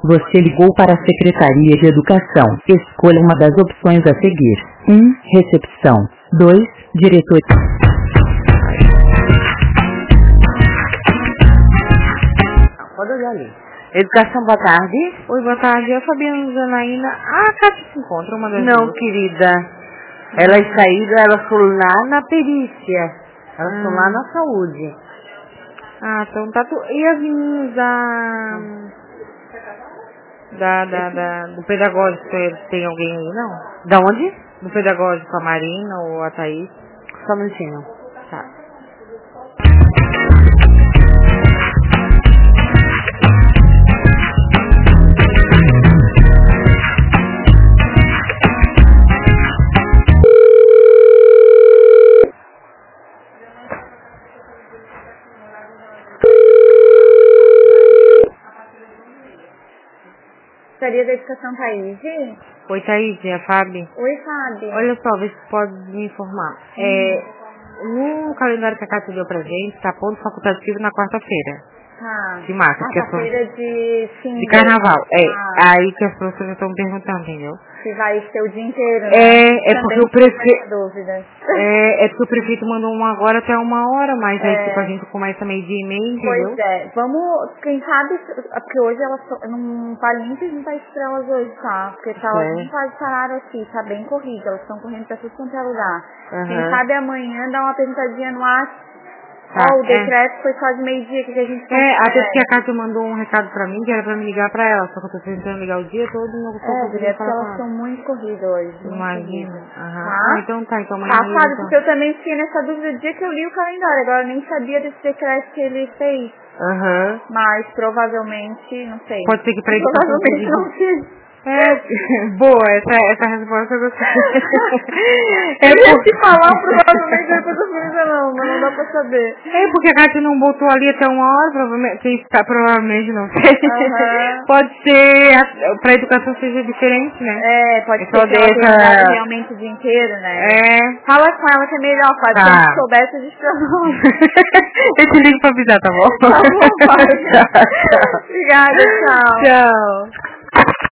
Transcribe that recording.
Você ligou para a Secretaria de Educação. Escolha uma das opções a seguir. 1. Recepção. 2. Diretor. Pode olhar ali. Educação, boa tarde. Oi, boa tarde. É a Fabiana Janaína. A Cátia se encontra, uma das Não, duas. querida. Elas saíram, elas foram lá na perícia. Elas foram lá na saúde. Ah, então tá tudo. E as meninas do pedagógico, tem alguém aí, não? Da onde? Do pedagógico, a Marina ou a Thaís? Só um minutinho. Tá. Secretaria da Educação, Thaís? Oi, Thaís, é a Fábio. Oi, Fábio. Olha só, vê se pode me informar. No calendário que a Cátia deu pra gente, tá ponto facultativo na quarta-feira. Tá. De março. Quarta-feira de fim de carnaval. Ah. Aí que as professoras estão perguntando, entendeu? Que vai ser o dia inteiro, né? É porque o prefeito... dúvidas. É porque o prefeito mandou uma agora até 1h, mas aí tipo, a gente começa 12h30, entendeu? Pois é. Vamos, quem sabe, porque hoje elas não vale nem perguntar isso pra elas hoje, tá? Porque elas não fazem salário aqui, tá bem corrido, elas estão correndo pra tudo quanto é lugar. Quem sabe amanhã dá uma perguntadinha no WhatsApp. O decreto foi só de meio-dia que a gente até porque a Cátia mandou um recado pra mim, que era pra me ligar pra ela, só que eu tô tentando ligar o dia todo e não tô conseguindo falar elas estão muito corridas hoje. Imagina. Tá? Então amanhã. Tá, sabe, porque eu também fiquei nessa dúvida o dia que eu li o calendário, agora eu nem sabia desse decreto que ele fez. Mas provavelmente, não sei. Pode ser que pra provavelmente não sei. Boa, essa resposta eu gostei. Eu ia te falar provavelmente depois eu falei, não, mas não dá pra saber. Porque a Cátia não botou ali até 1h, provavelmente não sei. Pode ser, pra educação seja diferente, né? Pode ser que ela tenha realmente o dia inteiro, né? Fala com ela que é melhor, Fábio. Se a gente soubesse, a gente Eu te ligo pra avisar, tá bom? Tá bom, Fábio. Tchau. Obrigada, tchau. Tchau.